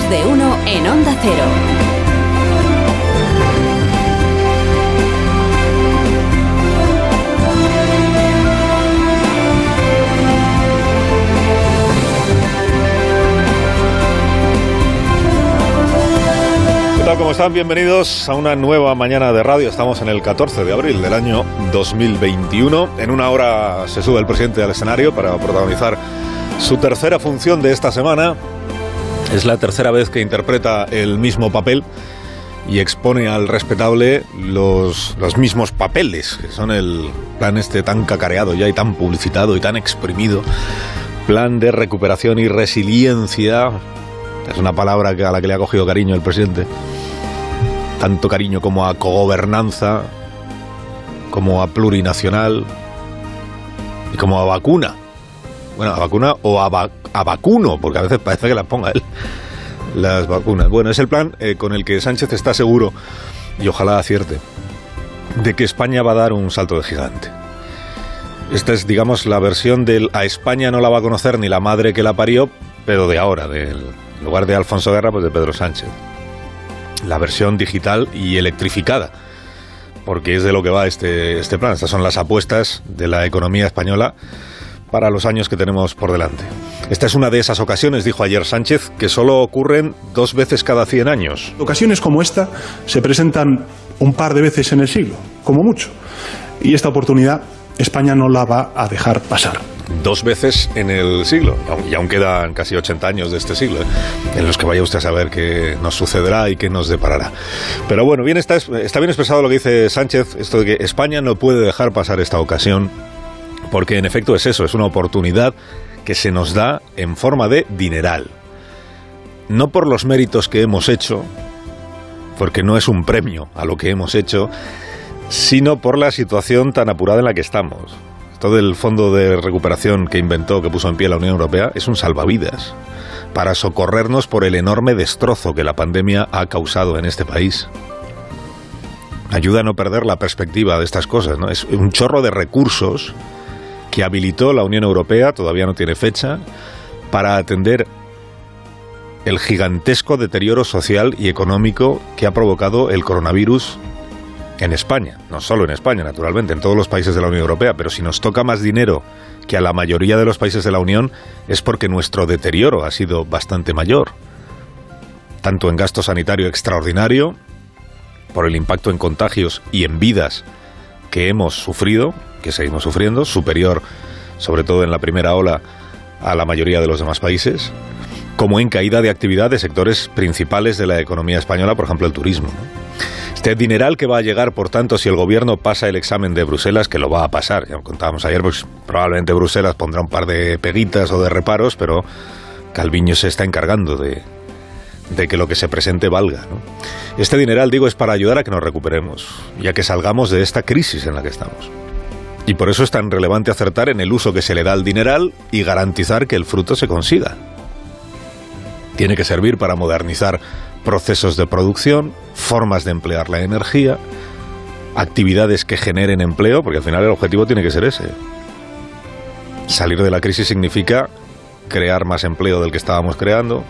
Más de uno en Onda Cero. ¿Qué tal? ¿Cómo están? Bienvenidos a una nueva mañana de radio. Estamos en el 14 de abril del año 2021. En una hora se sube el presidente al escenario para protagonizar su tercera función de esta semana. Es la tercera vez que interpreta el mismo papel y expone al respetable los mismos papeles, que son el plan este tan cacareado ya y tan publicitado y tan exprimido. Plan de recuperación y resiliencia. Es una palabra a la que le ha cogido cariño el presidente. Tanto cariño como a cogobernanza, como a plurinacional y como a vacuna. Bueno, a vacuna o a vacuno, porque a veces parece que las ponga él, las vacunas. Bueno, es el plan con el que Sánchez está seguro, y ojalá acierte, de que España va a dar un salto de gigante. Esta es, digamos, la versión del a España no la va a conocer ni la madre que la parió, pero de ahora, en lugar de Alfonso Guerra, pues de Pedro Sánchez. La versión digital y electrificada, porque es de lo que va este plan. Estas son las apuestas de la economía española para los años que tenemos por delante. Esta es una de esas ocasiones, dijo ayer Sánchez, que solo ocurren 2 veces cada 100 años. Ocasiones como esta se presentan un par de veces en el siglo, como mucho. Y esta oportunidad España no la va a dejar pasar. 2 veces en el siglo, y aún quedan casi 80 años de este siglo, en los que vaya usted a saber qué nos sucederá y qué nos deparará. Pero bueno, está bien expresado lo que dice Sánchez, esto de que España no puede dejar pasar esta ocasión, porque en efecto es eso, es una oportunidad que se nos da en forma de dineral. No por los méritos que hemos hecho, porque no es un premio a lo que hemos hecho, sino por la situación tan apurada en la que estamos. Todo el fondo de recuperación que puso en pie la Unión Europea, es un salvavidas para socorrernos por el enorme destrozo que la pandemia ha causado en este país. Ayuda a no perder la perspectiva de estas cosas, ¿no? Es un chorro de recursos que habilitó la Unión Europea, todavía no tiene fecha, para atender el gigantesco deterioro social y económico que ha provocado el coronavirus en España, no solo en España, naturalmente, en todos los países de la Unión Europea, pero si nos toca más dinero que a la mayoría de los países de la Unión es porque nuestro deterioro ha sido bastante mayor, tanto en gasto sanitario extraordinario, por el impacto en contagios y en vidas que hemos sufrido, que seguimos sufriendo, superior, sobre todo en la primera ola, a la mayoría de los demás países, como en caída de actividad de sectores principales de la economía española, por ejemplo el turismo, ¿no? Este dineral que va a llegar, por tanto, si el gobierno pasa el examen de Bruselas, que lo va a pasar, ya lo contábamos ayer, pues probablemente Bruselas pondrá un par de peguitas o de reparos, pero Calviño se está encargando de que lo que se presente valga, ¿no? Este dineral, digo, es para ayudar a que nos recuperemos y a que salgamos de esta crisis en la que estamos. Y por eso es tan relevante acertar en el uso que se le da al dineral y garantizar que el fruto se consiga. Tiene que servir para modernizar procesos de producción, formas de emplear la energía, actividades que generen empleo, porque al final el objetivo tiene que ser ese. Salir de la crisis significa crear más empleo del que estábamos creando,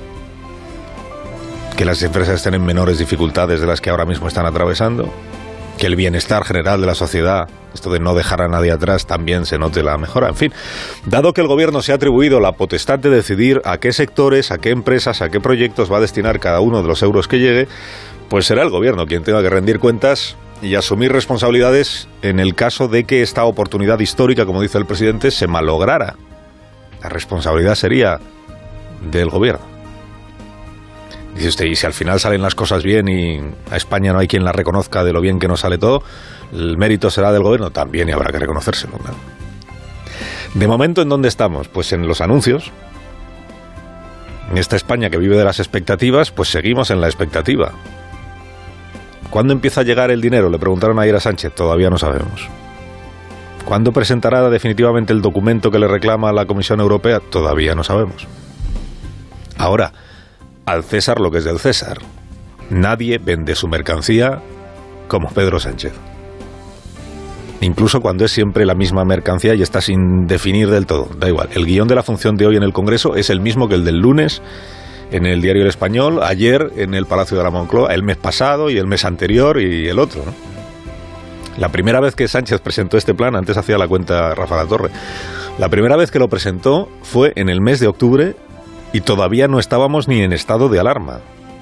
que las empresas estén en menores dificultades de las que ahora mismo están atravesando, que el bienestar general de la sociedad, esto de no dejar a nadie atrás, también se note la mejora. En fin, dado que el gobierno se ha atribuido la potestad de decidir a qué sectores, a qué empresas, a qué proyectos va a destinar cada uno de los euros que llegue, pues será el gobierno quien tenga que rendir cuentas y asumir responsabilidades en el caso de que esta oportunidad histórica, como dice el presidente, se malograra. La responsabilidad sería del gobierno. Dice usted, y si al final salen las cosas bien y a España no hay quien la reconozca de lo bien que nos sale todo, ¿el mérito será del gobierno? También, y habrá que reconocérselo, claro. De momento, ¿en dónde estamos? Pues en los anuncios. En esta España que vive de las expectativas, pues seguimos en la expectativa. ¿Cuándo empieza a llegar el dinero? Le preguntaron ayer a Sánchez, todavía no sabemos. ¿Cuándo presentará definitivamente el documento que le reclama a la Comisión Europea? Todavía no sabemos. Ahora, al César lo que es del César. Nadie vende su mercancía como Pedro Sánchez. Incluso cuando es siempre la misma mercancía y está sin definir del todo. Da igual. El guión de la función de hoy en el Congreso es el mismo que el del lunes en el diario El Español, ayer en el Palacio de la Moncloa, el mes pasado y el mes anterior y el otro, ¿no? La primera vez que Sánchez presentó este plan, antes hacía la cuenta Rafa Latorre, la primera vez que lo presentó fue en el mes de octubre y todavía no estábamos ni en estado de alarma.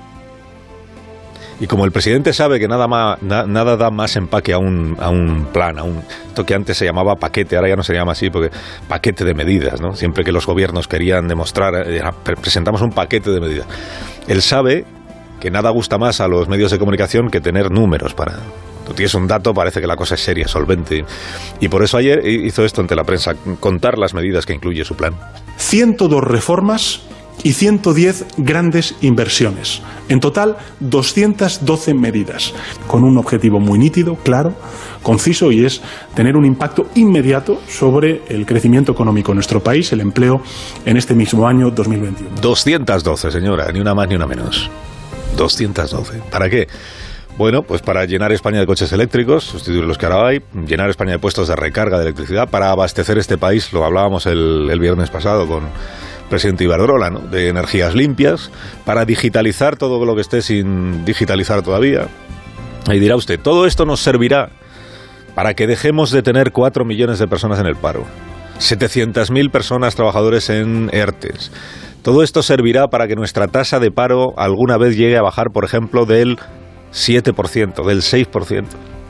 Y como el presidente sabe que nada da más empaque a un plan, esto que antes se llamaba paquete, ahora ya no se llama así, porque paquete de medidas, ¿no? Siempre que los gobiernos querían demostrar, presentamos un paquete de medidas. Él sabe que nada gusta más a los medios de comunicación que tener números para... Tú tienes un dato, parece que la cosa es seria, solvente. Y por eso ayer hizo esto ante la prensa, contar las medidas que incluye su plan. 102 reformas y 110 grandes inversiones. En total, 212 medidas, con un objetivo muy nítido, claro, conciso, y es tener un impacto inmediato sobre el crecimiento económico en nuestro país, el empleo en este mismo año 2021. 212, señora, ni una más ni una menos. 212. ¿Para qué? Bueno, pues para llenar España de coches eléctricos, sustituir los que ahora hay, llenar España de puestos de recarga de electricidad, para abastecer este país, lo hablábamos el viernes pasado con el presidente Iberdrola, ¿no?, de energías limpias, para digitalizar todo lo que esté sin digitalizar todavía. Y dirá usted, todo esto nos servirá para que dejemos de tener 4 millones de personas en el paro, 700.000 personas trabajadores en ERTES. Todo esto servirá para que nuestra tasa de paro alguna vez llegue a bajar, por ejemplo, del 7%, del 6%.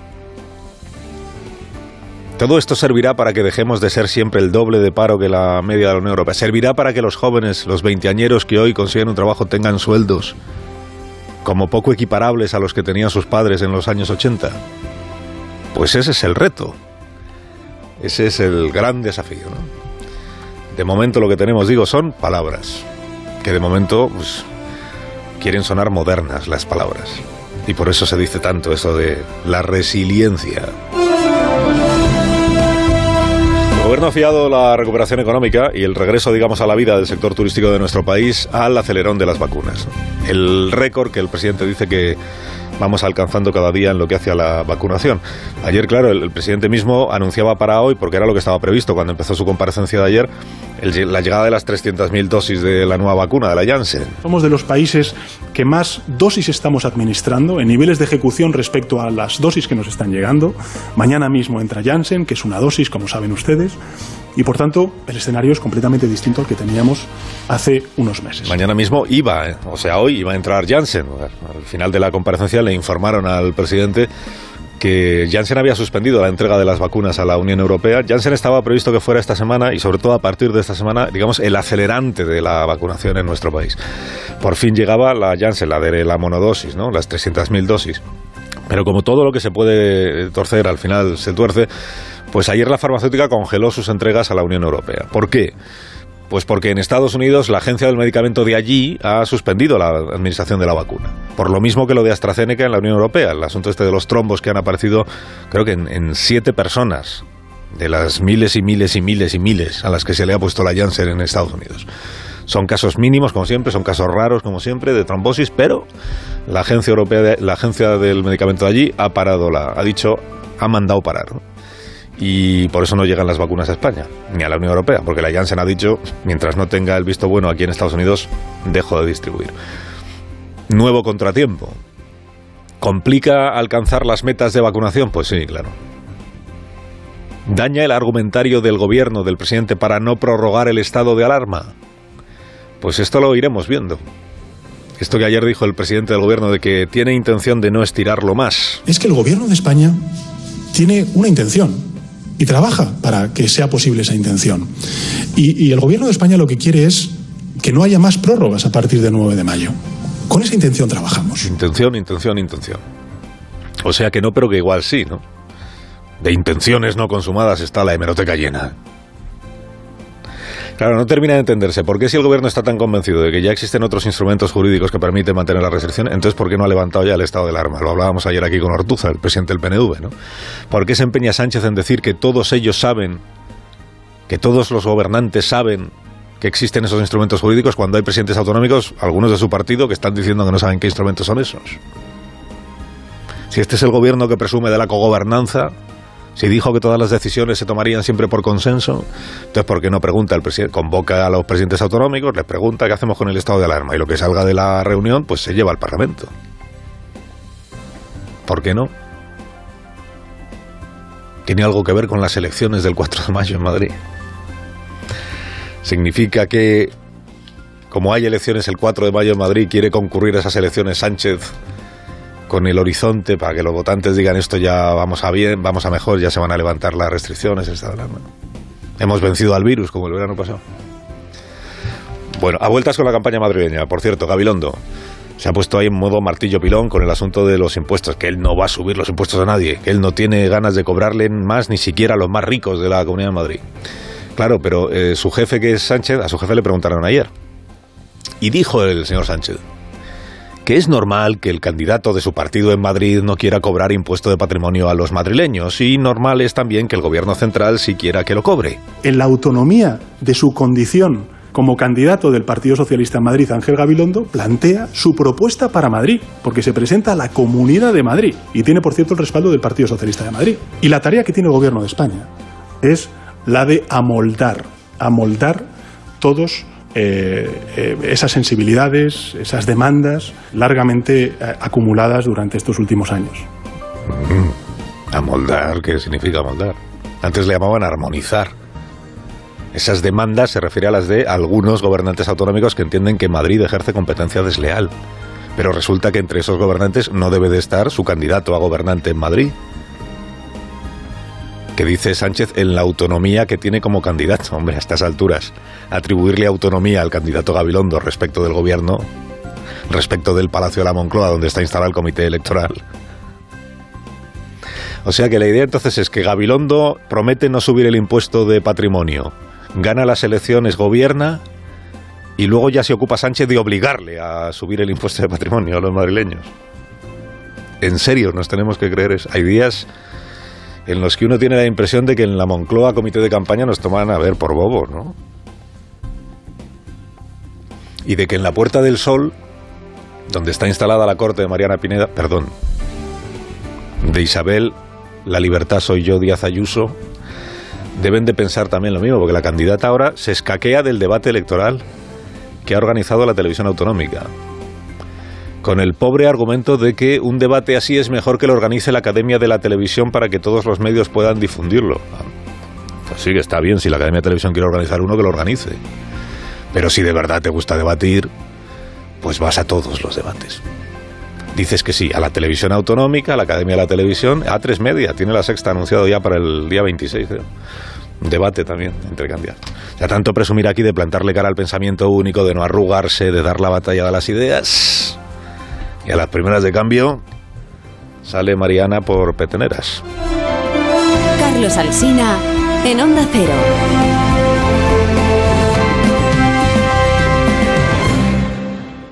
Todo esto servirá para que dejemos de ser siempre el doble de paro que la media de la Unión Europea. Servirá para que los jóvenes, los veinteañeros que hoy consiguen un trabajo, tengan sueldos como poco equiparables a los que tenían sus padres en los años 80. Pues ese es el reto. Ese es el gran desafío, ¿no? De momento lo que tenemos, digo, son palabras, que de momento pues, quieren sonar modernas las palabras. Y por eso se dice tanto eso de la resiliencia. El gobierno ha fiado la recuperación económica y el regreso, digamos, a la vida del sector turístico de nuestro país al acelerón de las vacunas. El récord que el presidente dice que vamos alcanzando cada día en lo que hace a la vacunación. Ayer, claro, el presidente mismo anunciaba para hoy, porque era lo que estaba previsto cuando empezó su comparecencia de ayer, la llegada de las 300.000 dosis de la nueva vacuna, de la Janssen. Somos de los países que más dosis estamos administrando en niveles de ejecución respecto a las dosis que nos están llegando. Mañana mismo entra Janssen, que es una dosis, como saben ustedes, y por tanto el escenario es completamente distinto al que teníamos hace unos meses. Mañana mismo iba, o sea, hoy iba a entrar Janssen. Al final de la comparecencia le informaron al presidente que Janssen había suspendido la entrega de las vacunas a la Unión Europea. Janssen estaba previsto que fuera esta semana y sobre todo a partir de esta semana, digamos, el acelerante de la vacunación en nuestro país. Por fin llegaba la Janssen, la de la monodosis, ¿no?, las 300.000 dosis. Pero como todo lo que se puede torcer al final se tuerce, pues ayer la farmacéutica congeló sus entregas a la Unión Europea. ¿Por qué? Pues porque en Estados Unidos la agencia del medicamento de allí ha suspendido la administración de la vacuna. Por lo mismo que lo de AstraZeneca en la Unión Europea. El asunto este de los trombos que han aparecido, creo que en 7 personas de las miles y miles y miles y miles a las que se le ha puesto la Janssen en Estados Unidos. Son casos mínimos, como siempre, son casos raros, como siempre, de trombosis, pero la agencia europea, la agencia del medicamento de allí ha parado, ha mandado parar, ¿no? Y por eso no llegan las vacunas a España, ni a la Unión Europea, porque la Janssen ha dicho, mientras no tenga el visto bueno aquí en Estados Unidos, dejo de distribuir. Nuevo contratiempo. ¿Complica alcanzar las metas de vacunación? Pues sí, claro. ¿Daña el argumentario del gobierno, del presidente, para no prorrogar el estado de alarma? Pues esto lo iremos viendo. Esto que ayer dijo el presidente del gobierno de que tiene intención de no estirarlo más. Es que el gobierno de España tiene una intención y trabaja para que sea posible esa intención. Y el gobierno de España lo que quiere es que no haya más prórrogas a partir del 9 de mayo. Con esa intención trabajamos. Intención. O sea que no, pero que igual sí, ¿no? De intenciones no consumadas está la hemeroteca llena. Claro, no termina de entenderse. ¿Por qué si el gobierno está tan convencido de que ya existen otros instrumentos jurídicos que permiten mantener la restricción, entonces por qué no ha levantado ya el estado de alarma? Lo hablábamos ayer aquí con Ortuza, el presidente del PNV, ¿no? ¿Por qué se empeña Sánchez en decir que todos ellos saben, que todos los gobernantes saben que existen esos instrumentos jurídicos cuando hay presidentes autonómicos, algunos de su partido, que están diciendo que no saben qué instrumentos son esos? Si este es el gobierno que presume de la cogobernanza, Si dijo que todas las decisiones se tomarían siempre por consenso, entonces ¿por qué no pregunta el presidente? Convoca a los presidentes autonómicos, les pregunta qué hacemos con el estado de alarma y lo que salga de la reunión pues se lleva al Parlamento. ¿Por qué no? ¿Tiene algo que ver con las elecciones del 4 de mayo en Madrid? ¿Significa que, como hay elecciones el 4 de mayo en Madrid, quiere concurrir a esas elecciones Sánchez con el horizonte para que los votantes digan esto ya vamos a bien, vamos a mejor, ya se van a levantar las restricciones, el estado de alarma? Hemos vencido al virus como el verano pasado. Bueno, a vueltas con la campaña madrileña. Por cierto, Gabilondo se ha puesto ahí en modo martillo pilón con el asunto de los impuestos, que él no va a subir los impuestos a nadie, que él no tiene ganas de cobrarle más ni siquiera a los más ricos de la Comunidad de Madrid. Claro, pero su jefe, que es Sánchez, a su jefe le preguntaron ayer. Y dijo el señor Sánchez que es normal que el candidato de su partido en Madrid no quiera cobrar impuesto de patrimonio a los madrileños, y normal es también que el gobierno central sí quiera que lo cobre. En la autonomía de su condición como candidato del Partido Socialista en Madrid, Ángel Gabilondo plantea su propuesta para Madrid, porque se presenta a la Comunidad de Madrid y tiene, por cierto, el respaldo del Partido Socialista de Madrid. Y la tarea que tiene el Gobierno de España es la de amoldar todos esas sensibilidades, esas demandas largamente acumuladas durante estos últimos años. ¿Amoldar? ¿Qué significa amoldar? Antes le llamaban armonizar. Esas demandas se refiere a las de algunos gobernantes autonómicos que entienden que Madrid ejerce competencia desleal. Pero resulta que entre esos gobernantes no debe de estar su candidato a gobernante en Madrid. Que dice Sánchez en la autonomía que tiene como candidato. Hombre, a estas alturas, atribuirle autonomía al candidato Gabilondo respecto del gobierno, respecto del Palacio de la Moncloa, donde está instalado el comité electoral. O sea que la idea entonces es que Gabilondo promete no subir el impuesto de patrimonio, gana las elecciones, gobierna, y luego ya se ocupa Sánchez de obligarle a subir el impuesto de patrimonio a los madrileños. ¿En serio nos tenemos que creer eso? Hay días en los que uno tiene la impresión de que en la Moncloa, comité de campaña, nos toman a ver por bobos, ¿no? Y de que en la Puerta del Sol, donde está instalada la corte de Mariana Pineda, de Isabel, La Libertad soy yo, Díaz Ayuso, deben de pensar también lo mismo, porque la candidata ahora se escaquea del debate electoral que ha organizado la televisión autonómica, con el pobre argumento de que un debate así es mejor que lo organice la Academia de la Televisión para que todos los medios puedan difundirlo. Pues sí, que está bien, si la Academia de Televisión quiere organizar uno, que lo organice. Pero si de verdad te gusta debatir, pues vas a todos los debates. Dices que sí, a la televisión autonómica, a la Academia de la Televisión, a A3 Media, tiene La Sexta anunciado ya para el día 26, creo. Un debate también entre candidatos. O sea, tanto presumir aquí de plantarle cara al pensamiento único, de no arrugarse, de dar la batalla de las ideas. Y a las primeras de cambio sale Mariana por peteneras. Carlos Alsina en Onda Cero.